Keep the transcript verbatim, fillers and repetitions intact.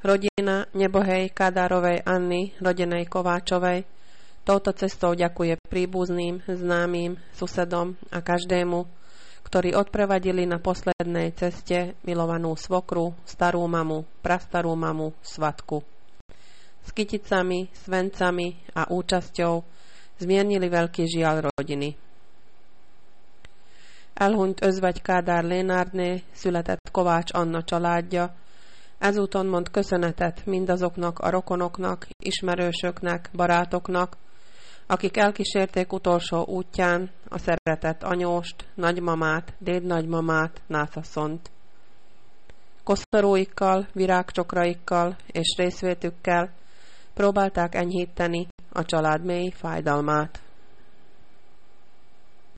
Rodina Nebohej Kádárovej Anny, rodenej Kováčovej, touto cestou ďakuje príbuzným, známym, susedom a každému, ktorí odprevadili na poslednej ceste milovanú svokru, starú mamu, prastarú mamu, svatku. S kyticami, svencami a účasťou zmiernili veľký žiaľ rodiny. Elhunyt Özvegy Kádár Lénárné született Kovács Anna családja. Ezúton mond köszönetet mindazoknak a rokonoknak, ismerősöknek, barátoknak, akik elkísérték utolsó útján a szeretett anyóst, nagymamát, dédnagymamát, nászaszont. Koszorúikkal, virágcsokraikkal és részvétükkel próbálták enyhíteni a család mély fájdalmát.